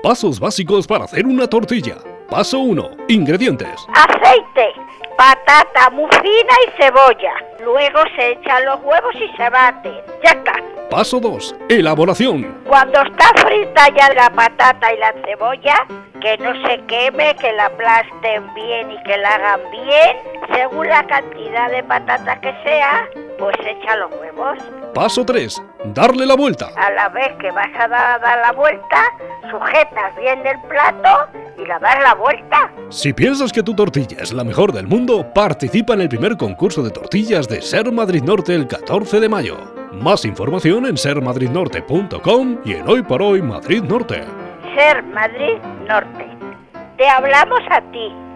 Pasos básicos para hacer una tortilla. Paso 1. Ingredientes. Aceite, patata muy fina y cebolla. Luego se echan los huevos y se baten. Ya está. Paso 2. Elaboración. Cuando está frita ya la patata y la cebolla, que no se queme, que la aplasten bien y que la hagan bien, según la cantidad de patata que sea, pues echa los huevos. Paso 3. Darle la vuelta. A la vez que vas a dar la vuelta, sujetas bien el plato y la das la vuelta. Si piensas que tu tortilla es la mejor del mundo, participa en el primer concurso de tortillas de Ser Madrid Norte el 14 de mayo. Más información en sermadridnorte.com y en Hoy por Hoy Madrid Norte. Ser Madrid Norte. Te hablamos a ti.